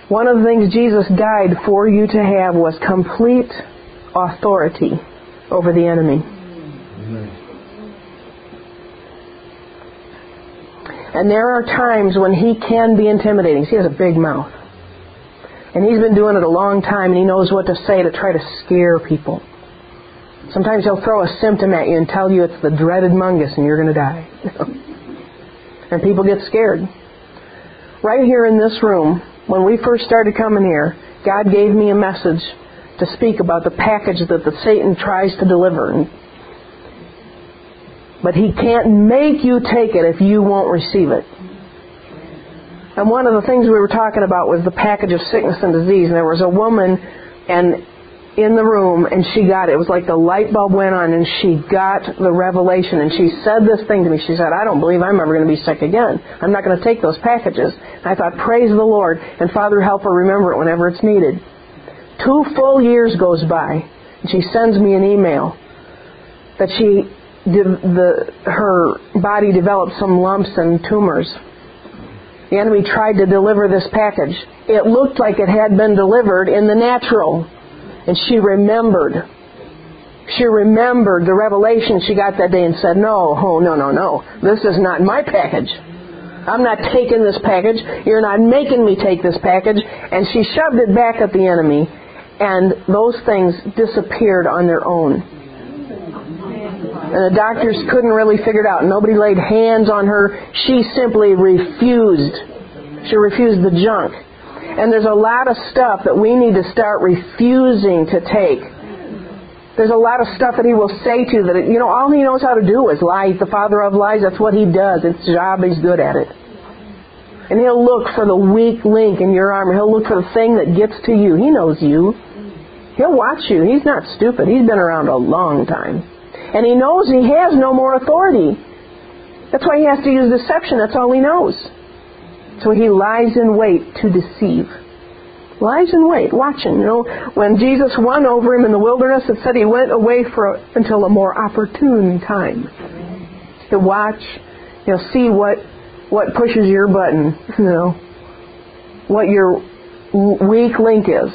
One of the things Jesus died for you to have was complete authority over the enemy. And there are times when he can be intimidating. He has a big mouth. And he's been doing it a long time, and he knows what to say to try to scare people. Sometimes he'll throw a symptom at you and tell you it's the dreaded mungus and you're going to die. And people get scared. Right here in this room, when we first started coming here, God gave me a message to speak about the package that the Satan tries to deliver. But he can't make you take it if you won't receive it. And one of the things we were talking about was the package of sickness and disease. And there was a woman in the room, and she got it. It was like the light bulb went on, and she got the revelation. And she said this thing to me. She said, I don't believe I'm ever going to be sick again. I'm not going to take those packages. And I thought, praise the Lord, and Father, help her remember it whenever it's needed. 2 full years goes by, and she sends me an email that her body developed some lumps and tumors. The enemy tried to deliver this package. It looked like it had been delivered in the natural. And she remembered. She remembered the revelation she got that day and said, no. This is not my package. I'm not taking this package. You're not making me take this package. And she shoved it back at the enemy. And those things disappeared on their own. And the doctors couldn't really figure it out. Nobody laid hands on her. She simply refused. She refused the junk. And there's a lot of stuff that we need to start refusing to take. There's a lot of stuff that he will say to you that, all he knows how to do is lie. He's the father of lies. That's what he does. It's his job. He's good at it. And he'll look for the weak link in your armor. He'll look for the thing that gets to you. He knows you. He'll watch you. He's not stupid. He's been around a long time. And he knows he has no more authority. That's why he has to use deception. That's all he knows. So he lies in wait to deceive. Lies in wait, watching. When Jesus won over him in the wilderness, it said he went away until a more opportune time. To watch, see what pushes your button, what your weak link is.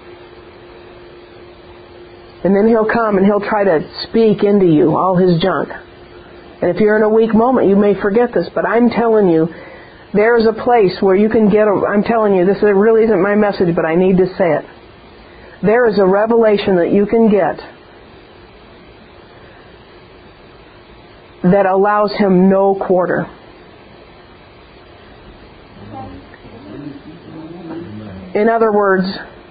And then he'll come and he'll try to speak into you all his junk. And if you're in a weak moment, you may forget this, but I'm telling you, there's a place where you can I'm telling you, this really isn't my message, but I need to say it. There is a revelation that you can get that allows him no quarter. In other words,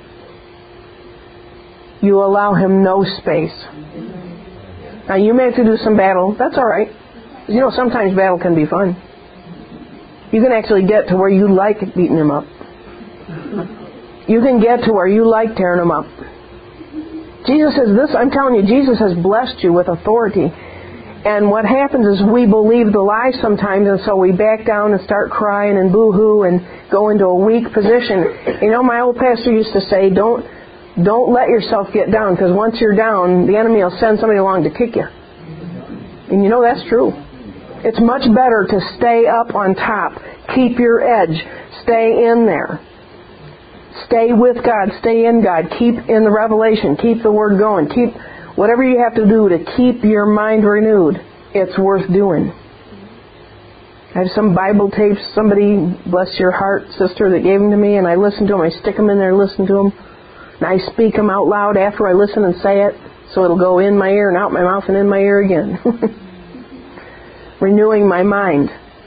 you allow him no space. Now, you may have to do some battle. That's all right. Sometimes battle can be fun. You can actually get to where you like beating him up. You can get to where you like tearing him up. Jesus says this, I'm telling you, Jesus has blessed you with authority. And what happens is we believe the lie sometimes, and so we back down and start crying and boo-hoo and go into a weak position. My old pastor used to say, don't let yourself get down, because once you're down, the enemy will send somebody along to kick you. And that's true. It's much better to stay up on top. Keep your edge. Stay in there. Stay with God. Stay in God. Keep in the revelation. Keep the Word going. Keep whatever you have to do to keep your mind renewed. It's worth doing. I have some Bible tapes. Somebody, bless your heart, sister, that gave them to me, and I listen to them. I stick them in there and listen to them. And I speak them out loud after I listen and say it, so it'll go in my ear and out my mouth and in my ear again. Renewing my mind.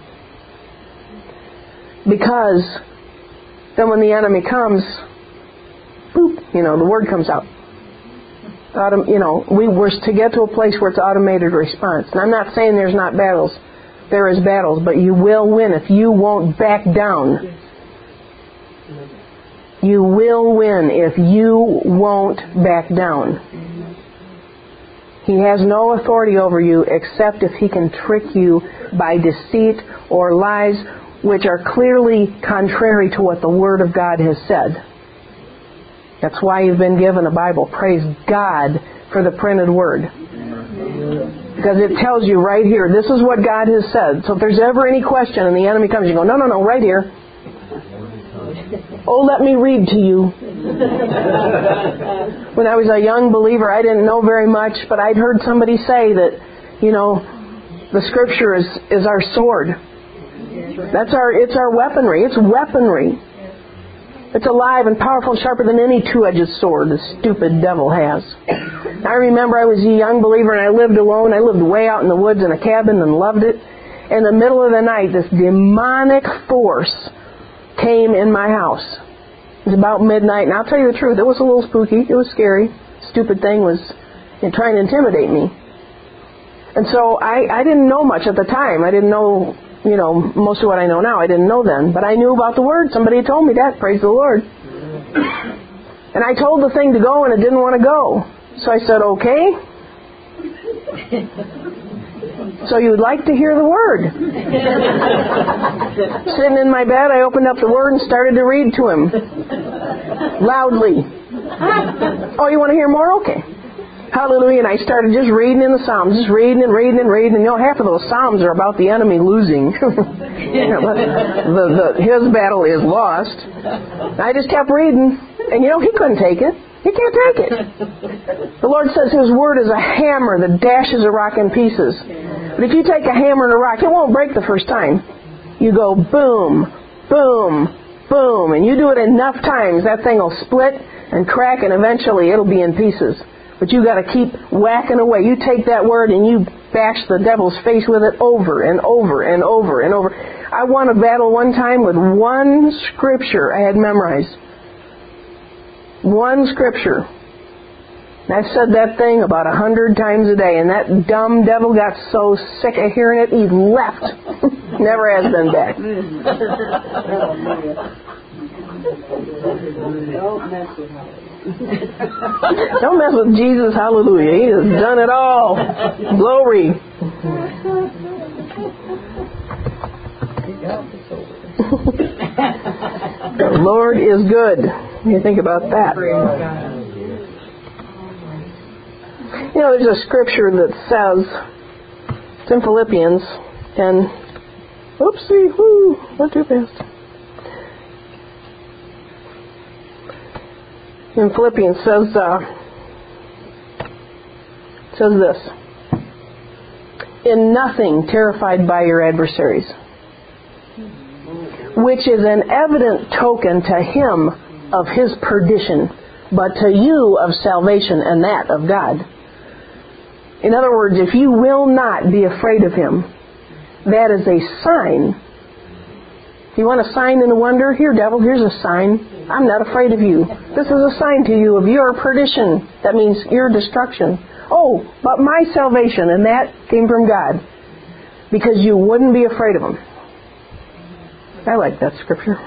Because then when the enemy comes, boop, the word comes out. We're to get to a place where it's automated response. And I'm not saying there's not battles. There is battles, but you will win if you won't back down. You will win if you won't back down. He has no authority over you except if he can trick you by deceit or lies which are clearly contrary to what the Word of God has said. That's why you've been given a Bible. Praise God for the printed Word. Because it tells you right here, this is what God has said. So if there's ever any question and the enemy comes, you go, no, right here. Oh, let me read to you. When I was a young believer, I didn't know very much, but I'd heard somebody say that, the Scripture is our sword. It's our weaponry. It's weaponry. It's alive and powerful and sharper than any two-edged sword the stupid devil has. I remember I was a young believer and I lived alone. I lived way out in the woods in a cabin and loved it. In the middle of the night, this demonic force came in my house. It was about midnight, and I'll tell you the truth, it was a little spooky. It was scary. Stupid thing was trying to intimidate me. And so I didn't know much at the time. I didn't know, most of what I know now. I didn't know then. But I knew about the Word. Somebody had told me that. Praise the Lord. And I told the thing to go, and it didn't want to go. So I said, okay. So you would like to hear the Word. Sitting in my bed, I opened up the Word and started to read to him. Loudly. Oh, you want to hear more? Okay. Hallelujah. And I started just reading in the Psalms. Just reading and reading and reading. And half of those Psalms are about the enemy losing. His battle is lost. I just kept reading. And he couldn't take it. He can't take it. The Lord says His Word is a hammer that dashes a rock in pieces. But if you take a hammer and a rock, it won't break the first time. You go boom, boom, boom. And you do it enough times, that thing will split and crack, and eventually it'll be in pieces. But you got to keep whacking away. You take that Word and you bash the devil's face with it over and over and over and over. I won a battle one time with one Scripture I had memorized. One Scripture. And I've said that thing about 100 times a day, and that dumb devil got so sick of hearing it, he left. Never has been back. Don't mess with Jesus, hallelujah. He has done it all. Glory. The Lord is good. You think about that. There's a scripture that says, it's in Philippians, and, not too fast. In Philippians says this, in nothing terrified by your adversaries, which is an evident token to him of his perdition, but to you of salvation, and that of God. In other words, if you will not be afraid of him, that is a sign. You want a sign and a wonder? Here, devil, here's a sign. I'm not afraid of you. This is a sign to you of your perdition. That means your destruction. Oh, but my salvation, and that came from God, because you wouldn't be afraid of him. I like that scripture.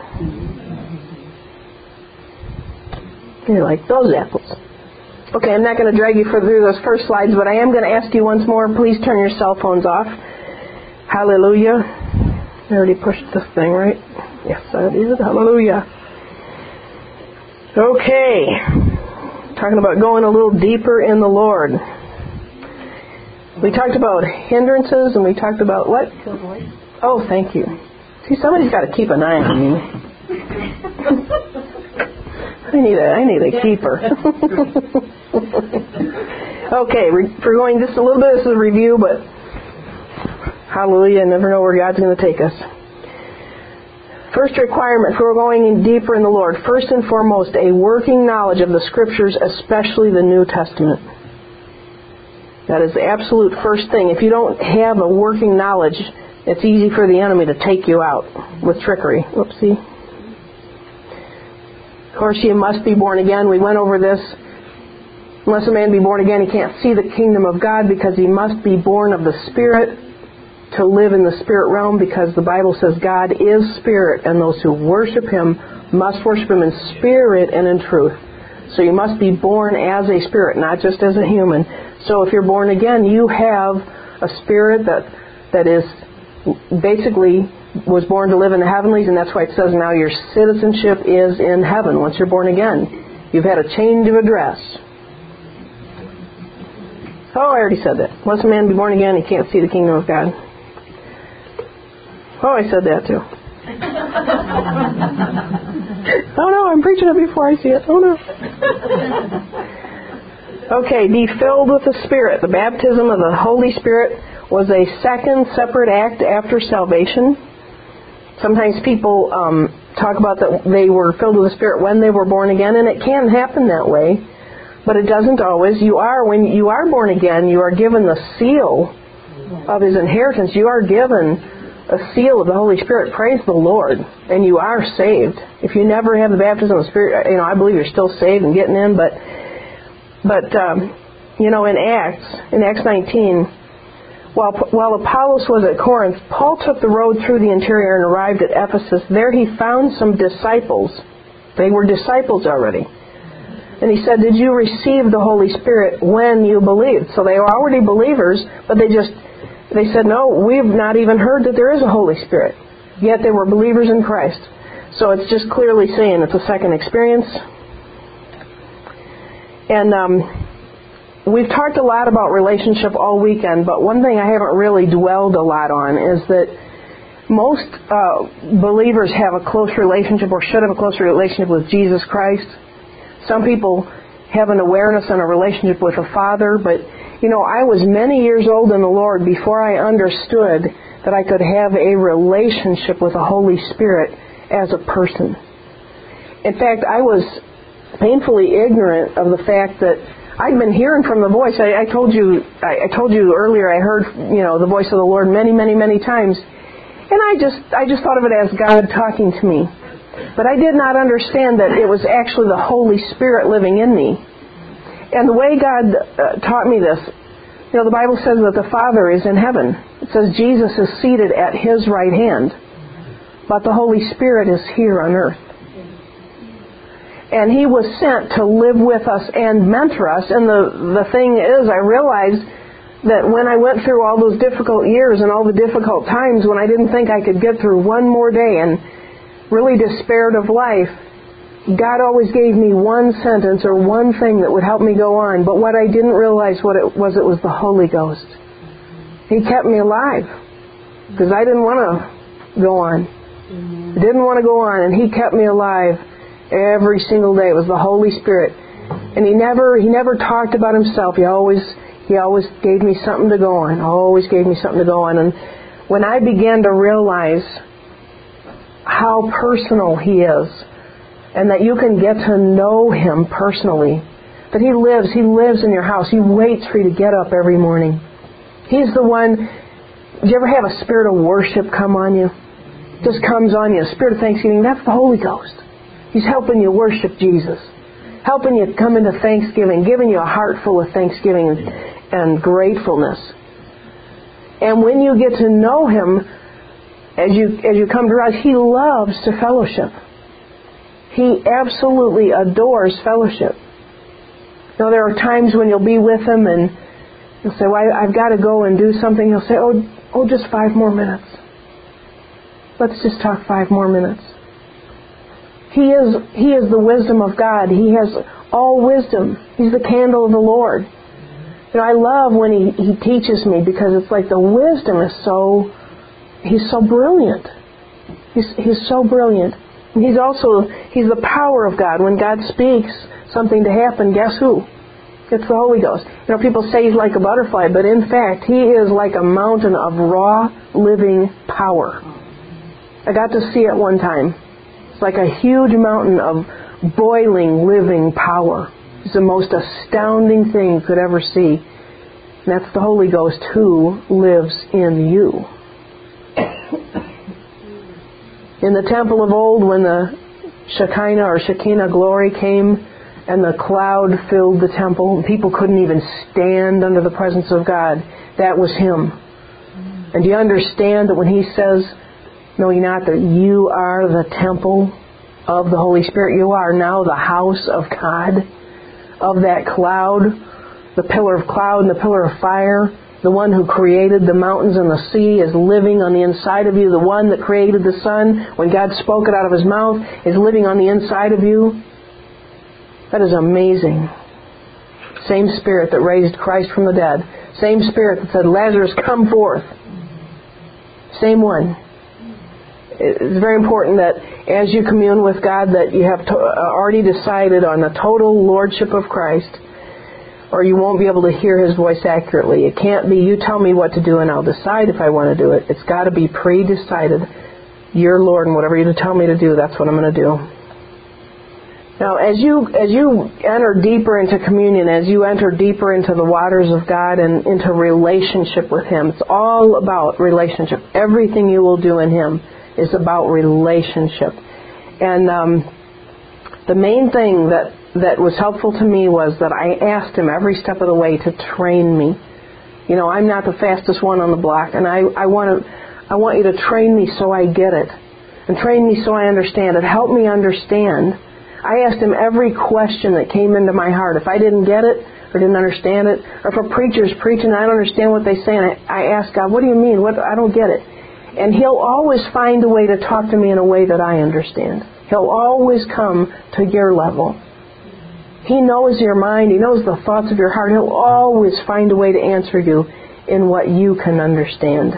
You like those apples. Okay, I'm not going to drag you through those first slides, but I am going to ask you once more, please turn your cell phones off. Hallelujah. I already pushed this thing, right? Yes, I did. Hallelujah. Okay. Talking about going a little deeper in the Lord. We talked about hindrances, and we talked about what? Oh, thank you. See, somebody's got to keep an eye on me. I need a keeper. Okay, we're going just a little bit. This is a review, but hallelujah, I never know where God's going to take us. First requirement for going in deeper in the Lord. First and foremost, a working knowledge of the Scriptures, especially the New Testament. That is the absolute first thing. If you don't have a working knowledge, it's easy for the enemy to take you out with trickery. Whoopsie. Of course, you must be born again. We went over this. Unless a man be born again, he can't see the kingdom of God, because he must be born of the Spirit to live in the spirit realm, because the Bible says God is spirit, and those who worship him must worship him in spirit and in truth. So you must be born as a spirit, not just as a human. So if you're born again, you have a spirit that is basically was born to live in the heavenlies, and that's why it says now your citizenship is in heaven once you're born again. You've had a change of address. Oh, I already said that. Unless a man be born again, he can't see the kingdom of God. Oh, I said that too. Oh no, I'm preaching it before I see it. Oh no. Okay, be filled with the Spirit. The baptism of the Holy Spirit was a second separate act after salvation. Sometimes people talk about that they were filled with the Spirit when they were born again, and it can happen that way, but it doesn't always. When you are born again, you are given the seal of His inheritance. You are given a seal of the Holy Spirit. Praise the Lord. And you are saved. If you never have the baptism of the Spirit, I believe you're still saved and getting in, but in Acts 19, while Apollos was at Corinth, Paul took the road through the interior and arrived at Ephesus. There he found some disciples. They were disciples already. And he said, "Did you receive the Holy Spirit when you believed?" So they were already believers, but they said, "No, we've not even heard that there is a Holy Spirit." Yet they were believers in Christ. So it's just clearly saying it's a second experience. And we've talked a lot about relationship all weekend, but one thing I haven't really dwelled a lot on is that most believers have a close relationship or should have a close relationship with Jesus Christ. Some people have an awareness and a relationship with a Father, but I was many years old in the Lord before I understood that I could have a relationship with the Holy Spirit as a person. In fact, I was painfully ignorant of the fact that I'd been hearing from the voice. I told you earlier I heard the voice of the Lord many, many, many times, and I just thought of it as God talking to me. But I did not understand that it was actually the Holy Spirit living in me. And the way God taught me this, the Bible says that the Father is in heaven. It says Jesus is seated at His right hand, but the Holy Spirit is here on earth. And He was sent to live with us and mentor us. And the thing is, I realized that when I went through all those difficult years and all the difficult times when I didn't think I could get through one more day and really despaired of life, God always gave me one sentence or one thing that would help me go on. But what I didn't realize it was the Holy Ghost. He kept me alive because I didn't want to go on. I didn't want to go on, and He kept me alive every single day. It was the Holy Spirit. And He never talked about Himself. He always gave me something to go on. Always gave me something to go on. And when I began to realize how personal He is, and that you can get to know Him personally, that He lives in your house. He waits for you to get up every morning. He's the one. Do you ever have a spirit of worship come on you? Just comes on you, a spirit of thanksgiving. That's the Holy Ghost. He's helping you worship Jesus, helping you come into thanksgiving, giving you a heart full of thanksgiving and gratefulness. And when you get to know Him, as you come to realize, He loves to fellowship. He absolutely adores fellowship. There are times when you'll be with Him and you'll say, "Well, I've got to go and do something." He'll say, "Oh, just 5 more minutes. Let's just talk 5 more minutes." He is the wisdom of God. He has all wisdom. He's the candle of the Lord. I love when He teaches me, because it's like the wisdom is He's so brilliant. He's so brilliant. And He's the power of God. When God speaks something to happen, guess who? It's the Holy Ghost. People say He's like a butterfly, but in fact, He is like a mountain of raw, living power. I got to see it one time. It's like a huge mountain of boiling, living power. It's the most astounding thing you could ever see. And that's the Holy Ghost who lives in you. In the temple of old, when the Shekinah glory came and the cloud filled the temple, and people couldn't even stand under the presence of God, that was Him. And do you understand that when He says, "Know ye not that you are the temple of the Holy Spirit"? You are now the house of God, of that cloud, the pillar of cloud and the pillar of fire. The one who created the mountains and the sea is living on the inside of you. The one that created the sun, when God spoke it out of His mouth, is living on the inside of you. That is amazing. Same Spirit that raised Christ from the dead. Same Spirit that said, "Lazarus, come forth." Same one. it's very important that as you commune with God that you have already decided on the total lordship of Christ, or you won't be able to hear His voice accurately. It can't be, you tell me what to do and I'll decide if I want to do it. It's got to be pre-decided. You're Lord, and whatever you tell me to do, that's what I'm going to do. Now, as you enter deeper into communion, as you enter deeper into the waters of God and into relationship with Him, it's all about relationship. Everything you will do in Him is about relationship. And the main thing that was helpful to me was that I asked Him every step of the way to train me. You know, I'm not the fastest one on the block, and I want you to train me so I get it, and train me so I understand it. Help me understand. I asked Him every question that came into my heart. If I didn't get it or didn't understand it, or if a preacher's preaching and I don't understand what they say, and I ask God, what do you mean? I don't get it. And He'll always find a way to talk to me in a way that I understand. He'll always come to your level. He knows your mind. He knows the thoughts of your heart. He'll always find a way to answer you in what you can understand.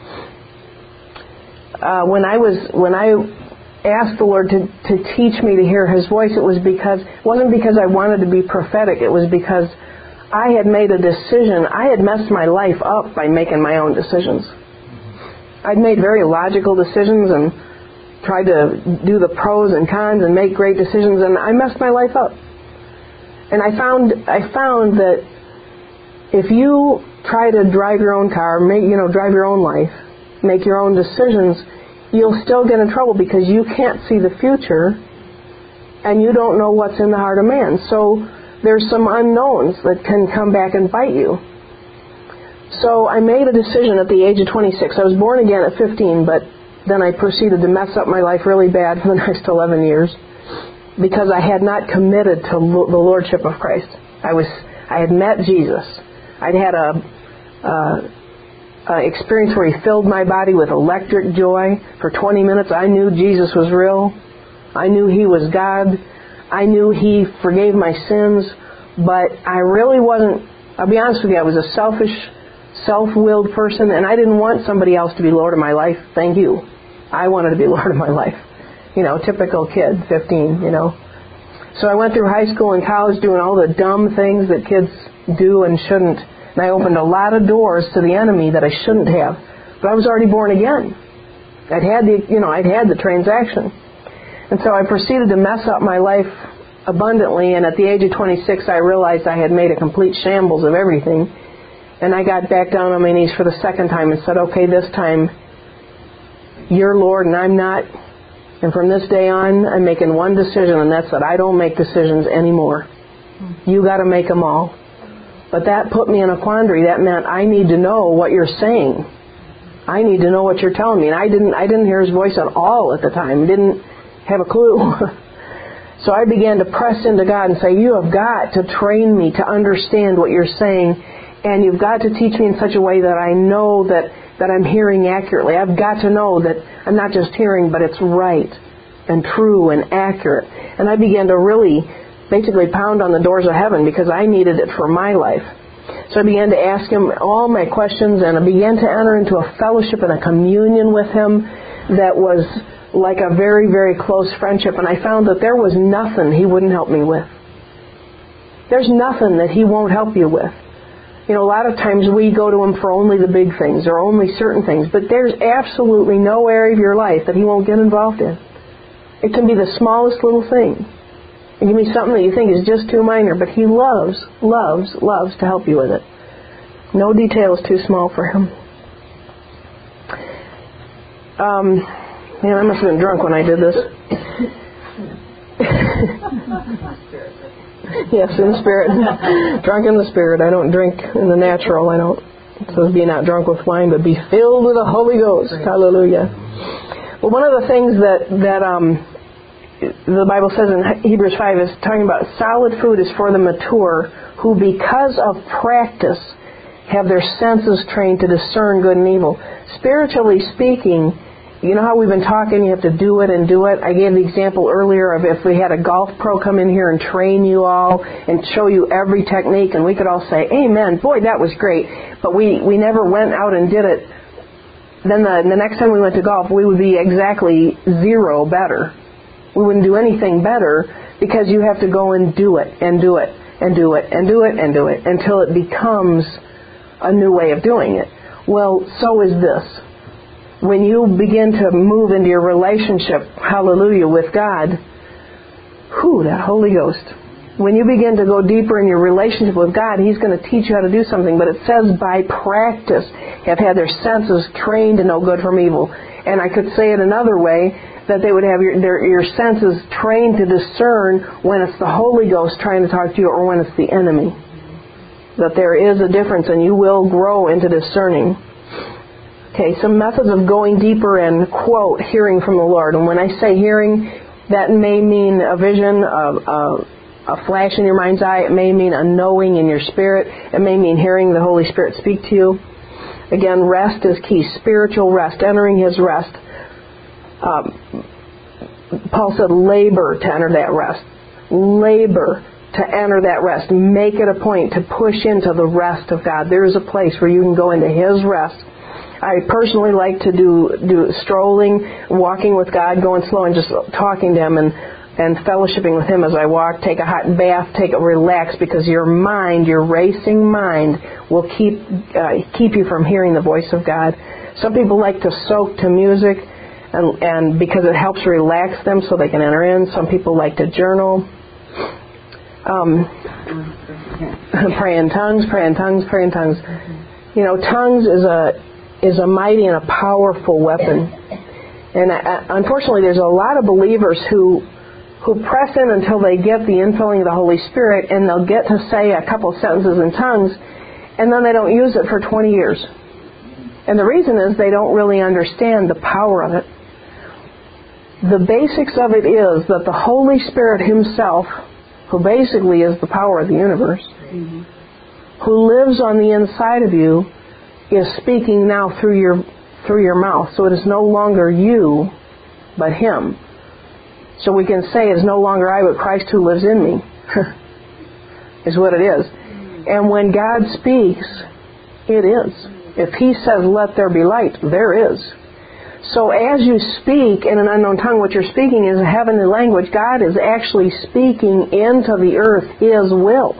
When I asked the Lord to teach me to hear His voice, it wasn't because I wanted to be prophetic. It was because I had made a decision. I had messed my life up by making my own decisions. I'd made very logical decisions and tried to do the pros and cons and make great decisions, and I messed my life up. And I found that if you try to drive your own car, drive your own life, make your own decisions, you'll still get in trouble because you can't see the future and you don't know what's in the heart of man. So there's some unknowns that can come back and bite you. So I made a decision at the age of 26. I was born again at 15, but then I proceeded to mess up my life really bad for the next 11 years because I had not committed to the Lordship of Christ. I had met Jesus. I'd had a experience where He filled my body with electric joy. For 20 minutes I knew Jesus was real. I knew He was God. I knew He forgave my sins. But I really wasn't, I'll be honest with you, I was a selfish, self-willed person, and I didn't want somebody else to be Lord of my life. Thank you. I wanted to be Lord of my life. Typical kid, 15, So I went through high school and college doing all the dumb things that kids do and shouldn't. And I opened a lot of doors to the enemy that I shouldn't have. But I was already born again. I'd had the transaction. And so I proceeded to mess up my life abundantly, and at the age of 26 I realized I had made a complete shambles of everything. And I got back down on my knees for the second time and said, okay, this time You're Lord and I'm not. And from this day on, I'm making one decision, and that's that I don't make decisions anymore. You got to make them all. But that put me in a quandary. That meant I need to know what You're saying. I need to know what You're telling me. And I didn't hear His voice at all at the time. Didn't have a clue. So I began to press into God and say, You have got to train me to understand what You're saying, and You've got to teach me in such a way that I know that I'm hearing accurately. I've got to know that I'm not just hearing, but it's right and true and accurate. And I began to really basically pound on the doors of heaven because I needed it for my life. So I began to ask Him all my questions, and I began to enter into a fellowship and a communion with Him that was like a very, very close friendship. And I found that there was nothing He wouldn't help me with. There's nothing that He won't help you with. A lot of times we go to Him for only the big things or only certain things, but there's absolutely no area of your life that He won't get involved in. It can be the smallest little thing. It can be something that you think is just too minor, but He loves to help you with it. No detail is too small for Him. I must have been drunk when I did this. Yes, in the Spirit. Drunk in the Spirit. I don't drink in the natural. I don't. It says be not drunk with wine, but be filled with the Holy Ghost. Hallelujah. Well, one of the things that the Bible says in Hebrews 5 is talking about solid food is for the mature who because of practice have their senses trained to discern good and evil. Spiritually speaking, you know how we've been talking, you have to do it and do it. I gave the example earlier of if we had a golf pro come in here and train you all and show you every technique, and we could all say, amen, boy, that was great. But we never went out and did it then the next time we went to golf, we would be exactly 0 better. We wouldn't do anything better because you have to go and do it and do it and do it and do it and do it until it becomes a new way of doing it. Well, so is this. When you begin to move into your relationship, hallelujah, with God, that Holy Ghost. When you begin to go deeper in your relationship with God, He's going to teach you how to do something. But it says by practice, have had their senses trained to know good from evil. And I could say it another way, that they would have your senses trained to discern when it's the Holy Ghost trying to talk to you or when it's the enemy. That there is a difference, and you will grow into discerning. Okay, some methods of going deeper and, quote, hearing from the Lord. And when I say hearing, that may mean a vision, a flash in your mind's eye. It may mean a knowing in your spirit. It may mean hearing the Holy Spirit speak to you. Again, rest is key. Spiritual rest, entering His rest. Paul said labor to enter that rest. Labor to enter that rest. Make it a point to push into the rest of God. There is a place where you can go into His rest. I personally like to do strolling, walking with God, going slow and just talking to Him and fellowshipping with Him as I walk. Take a hot bath, relax, because your mind, your racing mind, will keep you from hearing the voice of God. Some people like to soak to music, and because it helps relax them so they can enter in. Some people like to journal. Pray in tongues. You know, tongues is a mighty and a powerful weapon. And unfortunately, there's a lot of believers who press in until they get the infilling of the Holy Spirit, and they'll get to say a couple sentences in tongues, and then they don't use it for 20 years. And the reason is they don't really understand the power of it. The basics of it is that the Holy Spirit Himself, who basically is the power of the universe, who lives on the inside of you, is speaking now through your mouth. So it is no longer you, but Him. So we can say it is no longer I, but Christ who lives in me, is what it is. And when God speaks, it is. If He says, let there be light, there is. So as you speak in an unknown tongue, what you're speaking is a heavenly language. God is actually speaking into the earth His will.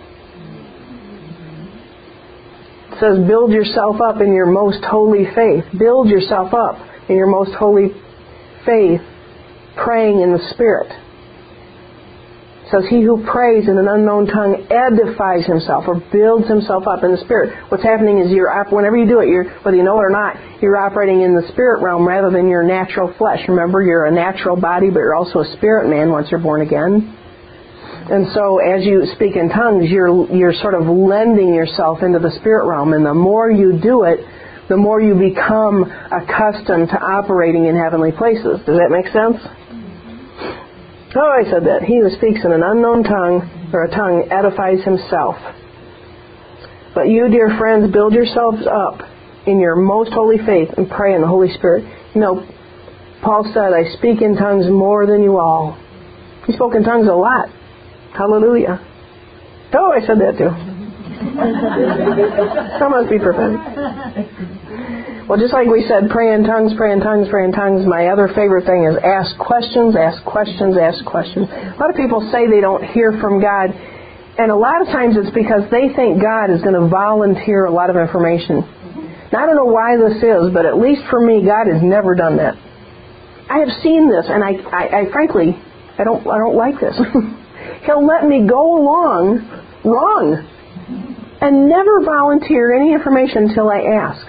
It says, build yourself up in your most holy faith. Build yourself up in your most holy faith, praying in the Spirit. It says, he who prays in an unknown tongue edifies himself or builds himself up in the Spirit. What's happening is whenever you do it, whether you know it or not, you're operating in the spirit realm rather than your natural flesh. Remember, you're a natural body, but you're also a spirit man once you're born again. And so as you speak in tongues, you're sort of lending yourself into the spirit realm. And the more you do it, the more you become accustomed to operating in heavenly places. Does that make sense? Oh, I said that. He who speaks in an unknown tongue, or a tongue, edifies himself. But you, dear friends, build yourselves up in your most holy faith and pray in the Holy Spirit. You know, Paul said, I speak in tongues more than you all. He spoke in tongues a lot. Hallelujah. Oh, I said that too. That must be prophetic. Well, just like we said, pray in tongues, pray in tongues, pray in tongues, my other favorite thing is ask questions, ask questions, ask questions. A lot of people say they don't hear from God, and a lot of times it's because they think God is going to volunteer a lot of information. Now, I don't know why this is, but at least for me, God has never done that. I have seen this, and I frankly, I don't like this. He'll let me go along wrong and never volunteer any information until I ask.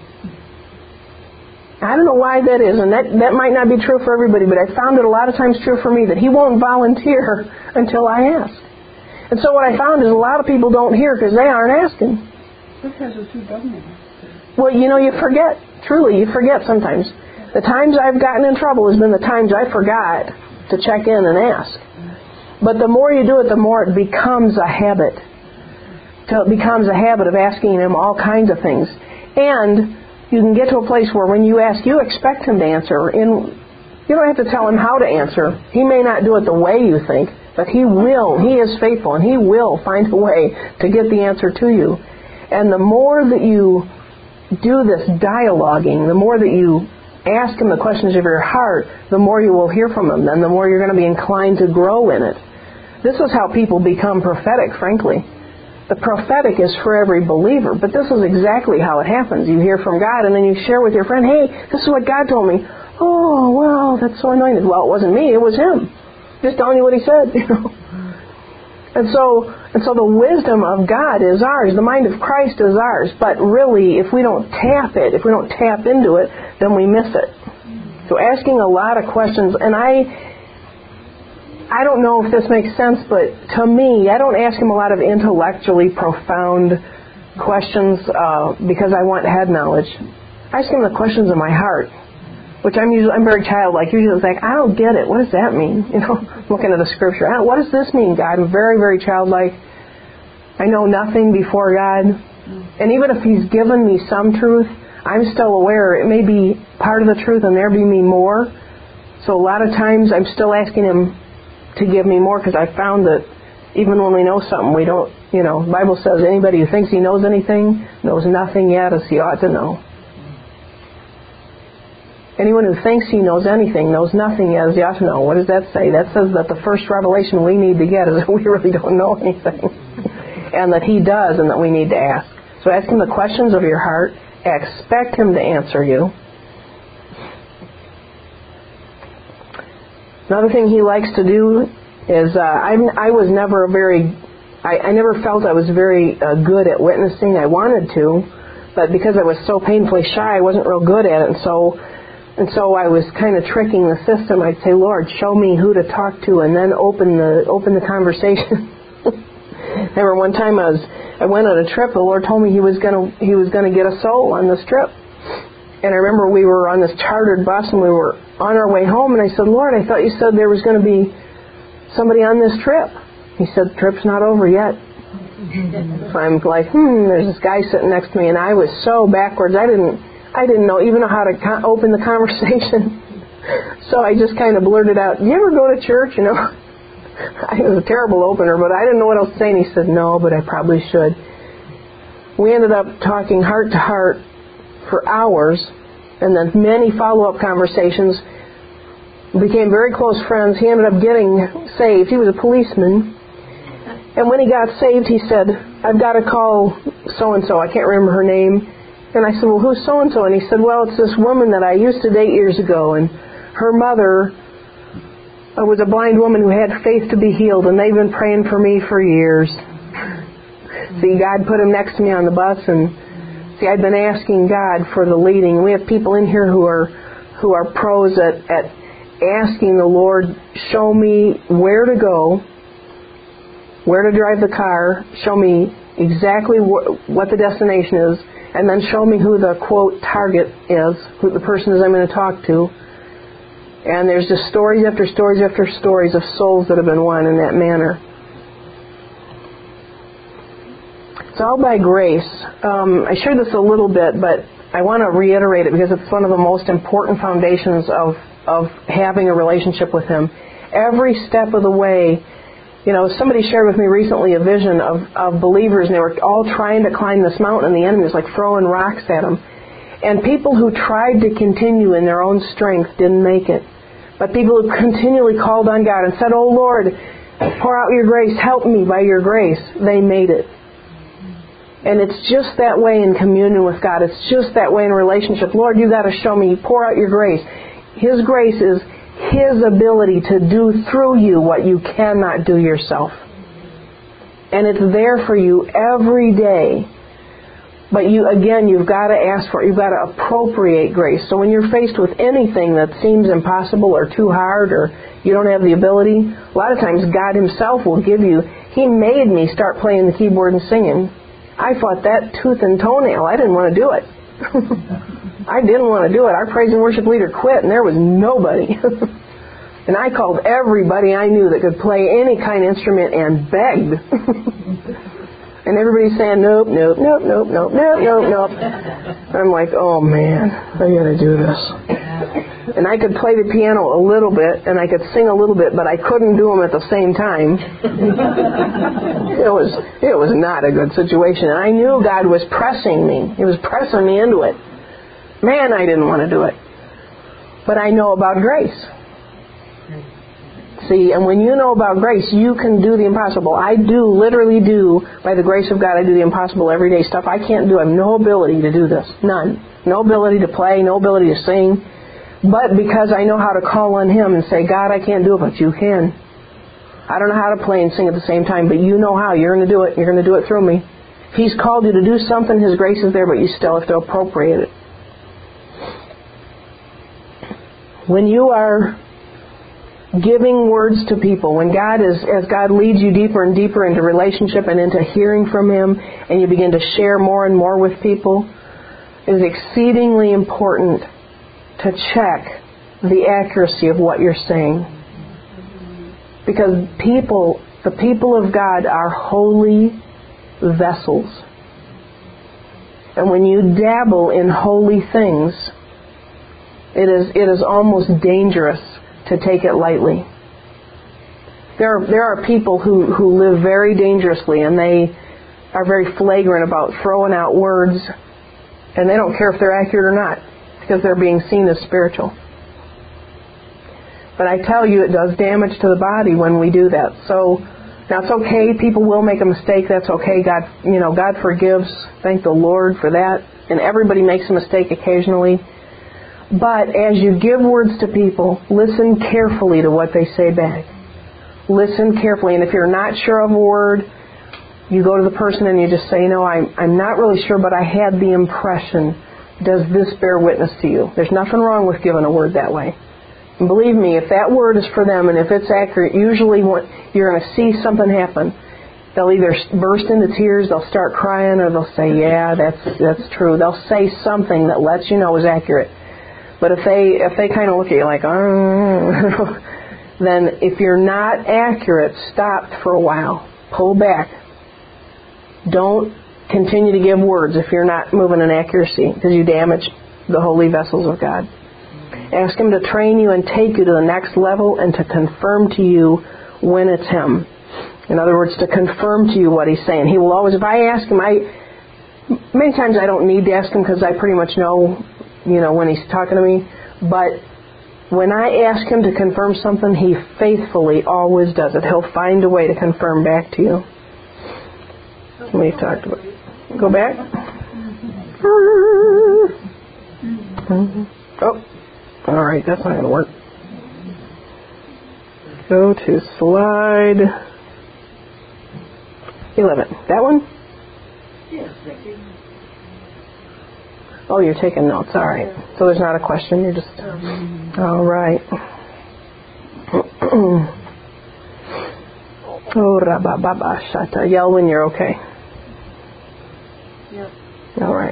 I don't know why that is, and that might not be true for everybody, but I found it a lot of times true for me that He won't volunteer until I ask. And so what I found is a lot of people don't hear because they aren't asking. Because it's too government. Well, you know, you forget. Truly, you forget sometimes. The times I've gotten in trouble has been the times I forgot to check in and ask. But the more you do it, the more it becomes a habit. So it becomes a habit of asking Him all kinds of things. And you can get to a place where when you ask, you expect Him to answer. You don't have to tell Him how to answer. He may not do it the way you think, but He will. He is faithful, and He will find a way to get the answer to you. And the more that you do this dialoguing, the more that you ask Him the questions of your heart, the more you will hear from Him, then the more you're going to be inclined to grow in it. This is how people become prophetic, frankly. The prophetic is for every believer, but this is exactly how it happens. You hear from God, and then you share with your friend, hey, this is what God told me. Oh, well, that's so annoying. Well, it wasn't me, it was Him. Just telling you what He said, And so the wisdom of God is ours. The mind of Christ is ours. But really, if we don't tap it, if we don't tap into it, then we miss it. So asking a lot of questions, and I don't know if this makes sense, but to me, I don't ask Him a lot of intellectually profound questions because I want head knowledge. I ask Him the questions of my heart, which I'm very childlike. Usually it's like, I don't get it. What does that mean? Looking at the Scripture. What does this mean, God? I'm very, very childlike. I know nothing before God. And even if He's given me some truth, I'm still aware it may be part of the truth and there be me more. So a lot of times I'm still asking Him to give me more, because I found that even when we know something, we don't, the Bible says anybody who thinks he knows anything knows nothing yet as he ought to know. Anyone who thinks he knows anything knows nothing yet as he ought to know. What does that say? That says that the first revelation we need to get is that we really don't know anything. And that He does, and that we need to ask. So ask Him the questions of your heart. Expect Him to answer you. Another thing He likes to do is, I never felt I was very good at witnessing. I wanted to, but because I was so painfully shy, I wasn't real good at it. And so I was kind of tricking the system. I'd say, Lord, show me who to talk to, and then open the conversation. I remember one time I went on a trip. The Lord told me He was going to get a soul on this trip. And I remember we were on this chartered bus, and we were on our way home, and I said, Lord, I thought You said there was going to be somebody on this trip. He said, the trip's not over yet. So I'm like, there's this guy sitting next to me, and I was so backwards. I didn't even know how to open the conversation. So I just kind of blurted out, do you ever go to church? It was a terrible opener, but I didn't know what else to say. And he said, no, but I probably should. We ended up talking heart to heart for hours, and then many follow-up conversations. Became very close friends. He ended up getting saved. He was a policeman. And when he got saved, he said, I've got to call so-and-so. I can't remember her name. And I said, well, who's so-and-so? And he said, well, it's this woman that I used to date years ago, and her mother was a blind woman who had faith to be healed, and they've been praying for me for years. See, God put him next to me on the bus, and I'd been asking God for the leading. We have people in here who are pros at asking the Lord, show me where to go, where to drive the car, show me exactly what the destination is, and then show me who the, quote, target is, who the person is I'm going to talk to. And there's just stories after stories after stories of souls that have been won in that manner. It's all by grace. I shared this a little bit, but I want to reiterate it because it's one of the most important foundations of having a relationship with Him. Every step of the way, somebody shared with me recently a vision of believers, and they were all trying to climb this mountain, and the enemy was like throwing rocks at them. And people who tried to continue in their own strength didn't make it. But people who continually called on God and said, oh Lord, pour out Your grace, help me by Your grace, they made it. And it's just that way in communion with God. It's just that way in relationship. Lord, You got to show me, pour out Your grace. His grace is His ability to do through you what you cannot do yourself. And it's there for you every day. But you've got to ask for it. You've got to appropriate grace. So when you're faced with anything that seems impossible or too hard or you don't have the ability, a lot of times God Himself will give you. He made me start playing the keyboard and singing. I fought that tooth and toenail. I didn't want to do it. I didn't want to do it. Our praise and worship leader quit, and there was nobody. And I called everybody I knew that could play any kind of instrument and begged. And everybody's saying, nope, nope, nope, nope, nope, nope, nope, nope. I'm like, oh man, I got to do this. And I could play the piano a little bit, and I could sing a little bit, but I couldn't do them at the same time. It was not a good situation. And I knew God was pressing me. He was pressing me into it. Man, I didn't want to do it. But I know about grace. See, and when you know about grace, you can do the impossible. I literally do, by the grace of God, I do the impossible everyday stuff I can't do. I have no ability to do this. None. No ability to play, no ability to sing. But because I know how to call on Him and say, God, I can't do it, but you can. I don't know how to play and sing at the same time, but you know how. You're going to do it. You're going to do it through me. If He's called you to do something, His grace is there, but you still have to appropriate it. When you are giving words to people, as God leads you deeper and deeper into relationship and into hearing from Him, and you begin to share more and more with people, it is exceedingly important to check the accuracy of what you're saying. Because the people of God are holy vessels. And when you dabble in holy things, it is almost dangerous to take it lightly. There are people who live very dangerously, and they are very flagrant about throwing out words, and they don't care if they're accurate or not, because they're being seen as spiritual. But I tell you, it does damage to the body when we do that. So now it's okay. People will make a mistake. That's okay. God forgives. Thank the Lord for that. And everybody makes a mistake occasionally. But as you give words to people, listen carefully to what they say back. Listen carefully. And if you're not sure of a word, you go to the person and you just say, I'm not really sure, but I had the impression. Does this bear witness to you? There's nothing wrong with giving a word that way. And believe me, if that word is for them and if it's accurate, usually you're going to see something happen. They'll either burst into tears, they'll start crying, or they'll say, yeah, that's true. They'll say something that lets you know is accurate. But if they kind of look at you like, then if you're not accurate, stop for a while. Pull back. Don't continue to give words if you're not moving in accuracy, because you damage the holy vessels of God. Ask Him to train you and take you to the next level and to confirm to you when it's Him. In other words, to confirm to you what He's saying. He will always, if I ask Him, many times I don't need to ask Him because I pretty much know, when He's talking to me. But when I ask Him to confirm something, He faithfully always does it. He'll find a way to confirm back to you. We've talked about it. Go back. Oh, all right, that's not going to work. Go to slide 11. That one? Yes, thank you. Oh, you're taking notes. All right. So there's not a question. You're just... All right. Oh, rabababa shata. Yell when you're okay. Yep. All right.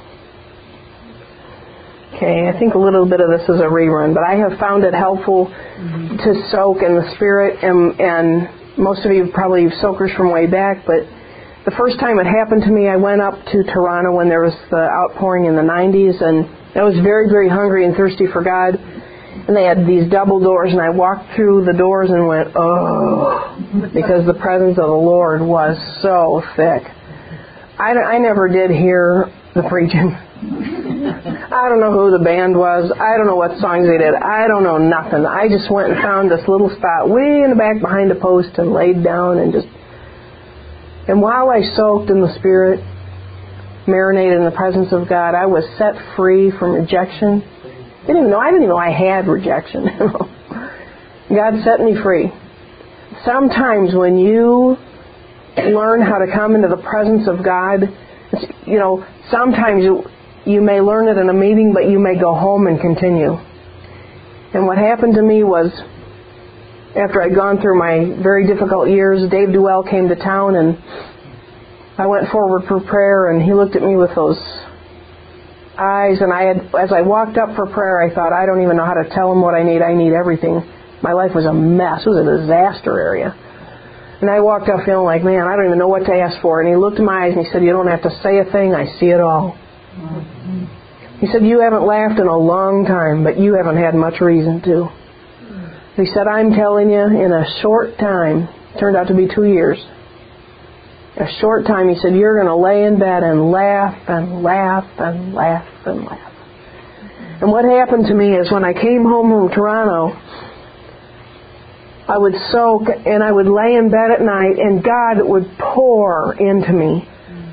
Okay, I think a little bit of this is a rerun, but I have found it helpful to soak in the Spirit, and most of you probably soakers from way back, but the first time it happened to me, I went up to Toronto when there was the outpouring in the 90s, and I was very, very hungry and thirsty for God, and they had these double doors, and I walked through the doors and went, oh, because the presence of the Lord was so thick. I never did hear the preaching. I don't know who the band was. I don't know what songs they did. I don't know nothing. I just went and found this little spot way in the back behind a post and laid down and just... And while I soaked in the Spirit, marinated in the presence of God, I was set free from rejection. I didn't even know I had rejection. God set me free. Sometimes when you learn how to come into the presence of God, sometimes you may learn it in a meeting, but you may go home and continue. And what happened to me was, after I'd gone through my very difficult years, Dave Duell came to town, and I went forward for prayer, and he looked at me with those eyes, and as I walked up for prayer, I thought, I don't even know how to tell him what I need. I need everything. My life was a mess. It was a disaster area. And I walked up feeling like, man, I don't even know what to ask for. And he looked in my eyes and he said, you don't have to say a thing. I see it all. He said, you haven't laughed in a long time, but you haven't had much reason to. He said, I'm telling you, in a short time, turned out to be 2 years, a short time, he said, you're going to lay in bed and laugh and laugh and laugh and laugh. And what happened to me is when I came home from Toronto, I would soak and I would lay in bed at night and God would pour into me.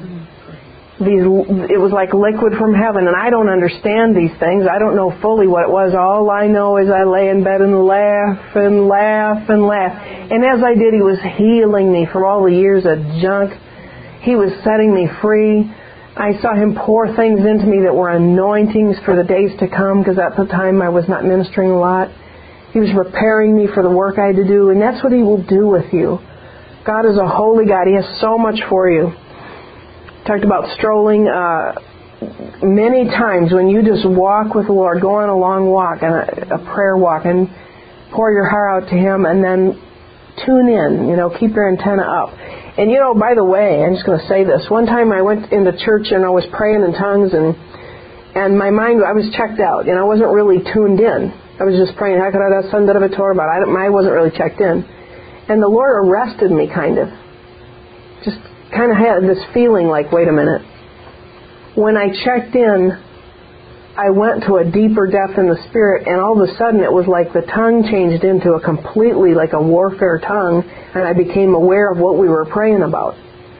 It was like liquid from heaven, and I don't understand these things. I don't know fully what it was. All I know is I lay in bed and laugh and laugh and laugh. And as I did, He was healing me from all the years of junk. He was setting me free. I saw Him pour things into me that were anointings for the days to come, because at the time I was not ministering a lot. He was preparing me for the work I had to do, and that's what He will do with you. God is a holy God. He has so much for you. Talked about strolling many times when you just walk with the Lord, go on a long walk and a prayer walk and pour your heart out to Him, and then tune in, keep your antenna up. And by the way, I'm just going to say this. One time I went into church and I was praying in tongues, and my mind, I was checked out, I wasn't really tuned in. I was just praying, I wasn't really checked in. And the Lord arrested me kind of. Just kind of had this feeling like, wait a minute. When I checked in, I went to a deeper depth in the Spirit, and all of a sudden it was like the tongue changed into a completely like a warfare tongue, and I became aware of what we were praying about.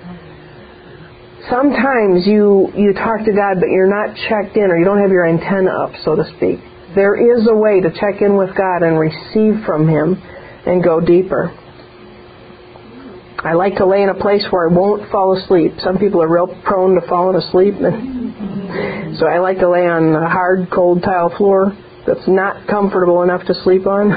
Sometimes you talk to God, but you're not checked in, or you don't have your antenna up, so to speak. There is a way to check in with God and receive from Him and go deeper. I like to lay in a place where I won't fall asleep. Some people are real prone to falling asleep. So I like to lay on a hard, cold tile floor that's not comfortable enough to sleep on.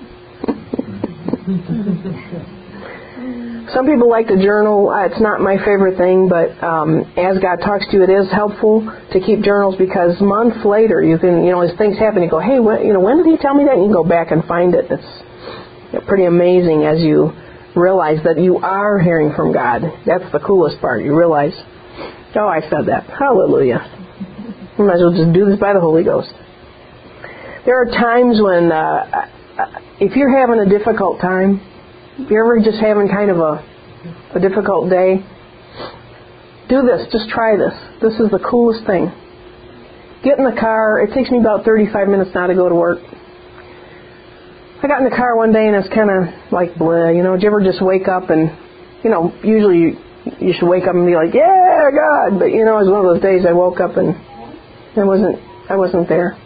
Some people like to journal. It's not my favorite thing, but as God talks to you, it is helpful to keep journals, because months later you can, as things happen, you go, hey, when did He tell me that? And you can go back and find it. It's pretty amazing as you realize that you are hearing from God. That's the coolest part. You realize, oh, I said that. Hallelujah. We might as well just do this by the Holy Ghost. There are times when, if you're having a difficult time, if you're ever just having kind of a difficult day, do this. Just try this. This is the coolest thing. Get in the car. It takes me about 35 minutes now to go to work. I got in the car one day and it's kind of like blah, Did you ever just wake up and, usually you should wake up and be like, yeah, God. But, it was one of those days I woke up and I wasn't there.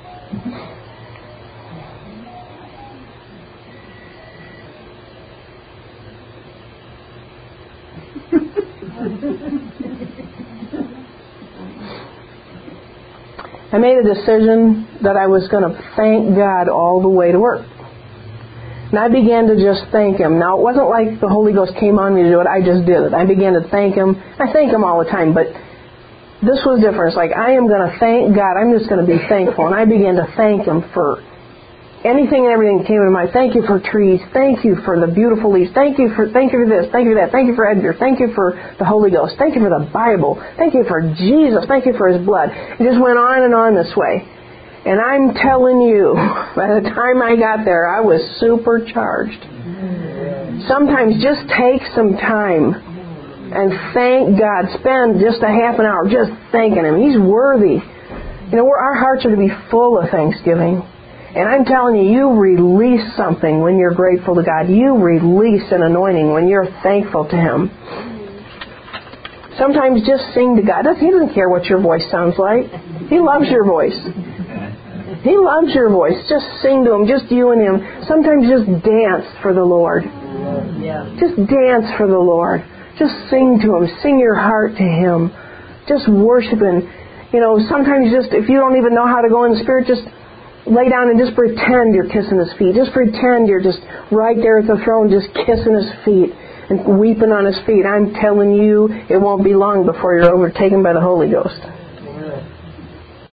I made a decision that I was going to thank God all the way to work. And I began to just thank Him. Now, it wasn't like the Holy Ghost came on me to do it. I just did it. I began to thank Him. I thank Him all the time, but this was different. It's like, I am going to thank God. I'm just going to be thankful. And I began to thank Him for anything and everything that came into mind. Thank you for trees. Thank you for the beautiful leaves. Thank you for this. Thank you for that. Thank you for Edgar. Thank you for the Holy Ghost. Thank you for the Bible. Thank you for Jesus. Thank you for His blood. It just went on and on this way. And I'm telling you, by the time I got there, I was supercharged. Sometimes just take some time and thank God. Spend just a half an hour just thanking Him. He's worthy. Our hearts are to be full of thanksgiving. And I'm telling you, you release something when you're grateful to God. You release an anointing when you're thankful to Him. Sometimes just sing to God. He doesn't care what your voice sounds like. He loves your voice. He loves your voice. Just sing to Him, just you and Him. Sometimes just dance for the Lord. Just dance for the Lord. Just sing to Him. Sing your heart to Him. Just worship Him. Sometimes just, if you don't even know how to go in the Spirit, just lay down and just pretend you're kissing His feet. Just pretend you're just right there at the throne, just kissing His feet and weeping on His feet. I'm telling you, it won't be long before you're overtaken by the Holy Ghost.